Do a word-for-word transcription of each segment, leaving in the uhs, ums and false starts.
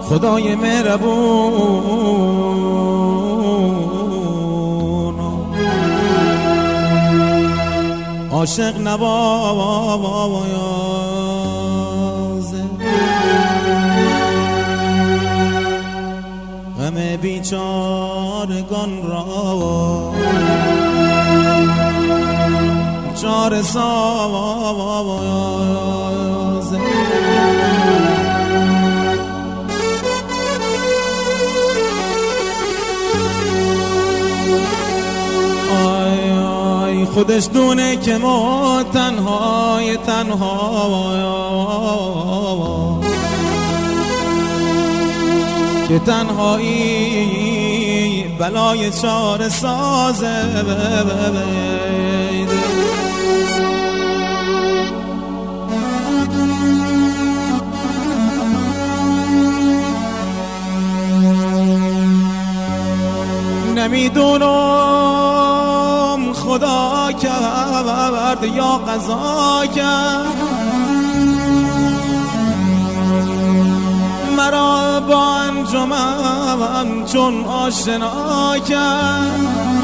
خدای مهربون عاشق نوازه غم بیچارگان را چاره سازه خودش دونه که ما تنهای تنها که تنهایی بلای چاره سازه نمیدونم خدا کرد یا قضا کرد مرا با انجمن چون آشنا کرد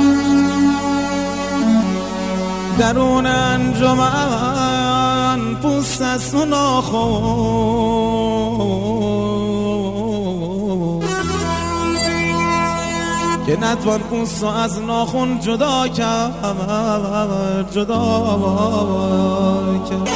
درون انجمن پوست است و ناخن که نتوان پوست از ناخن جدا کرد جدا کرد.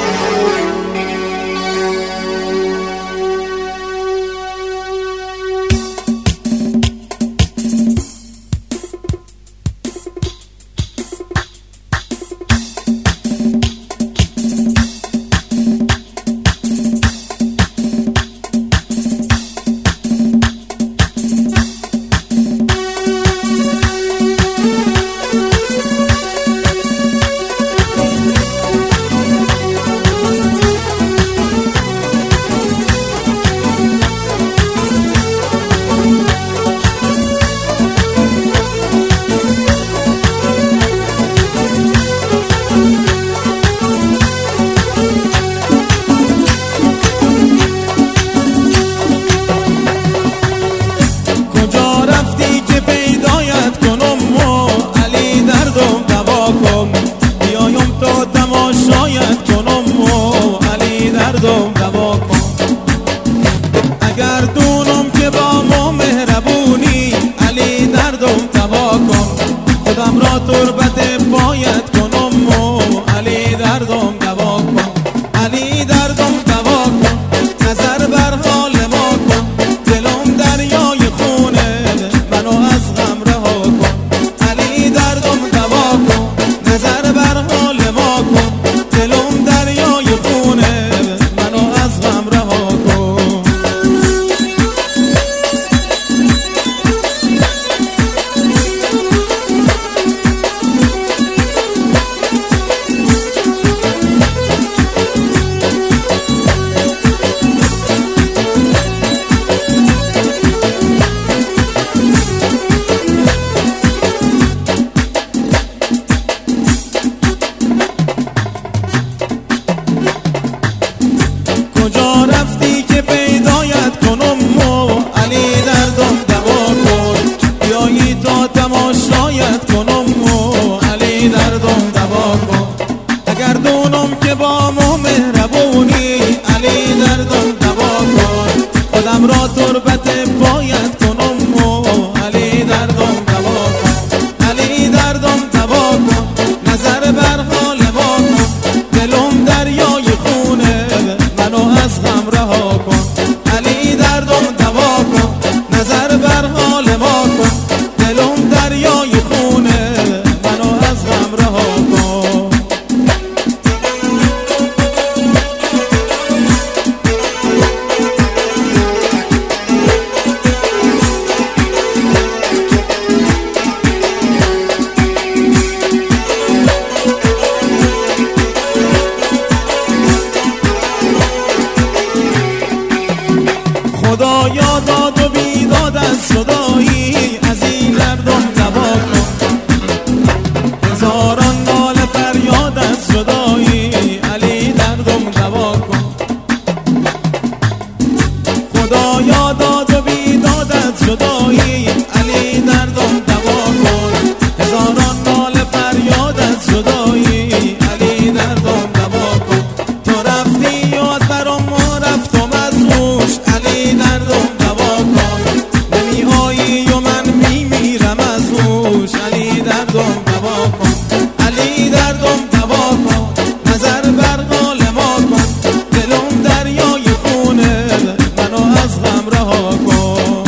جدایی علی دردم دوا کن هزاران ناله فریاد از جدایی علی دردم دوا کن تو رفتی و از برام ما رفتم از روش علی دردم دوا کن نمی آیی و من میمیرم از روش علی دردم دوا کن علی دردم دوا کن نظر بر قال ما کن دلم دریای خونه منو از غم رها کن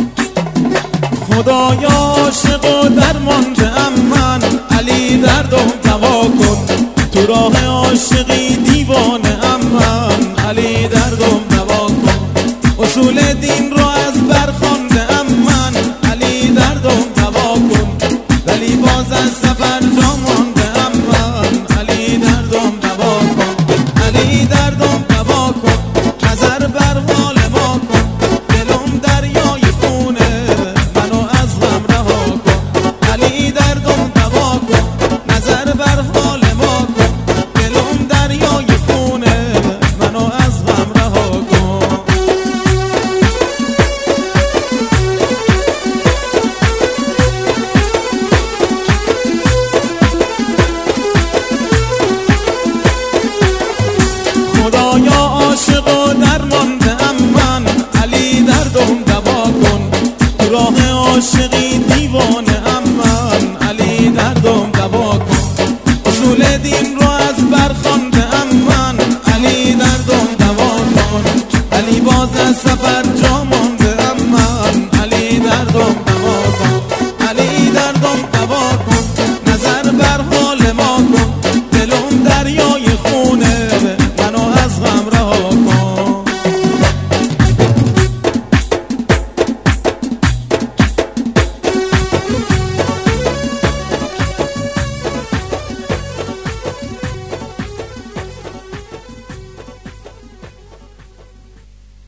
خدایا عاشق و درمان جمع من علی دردم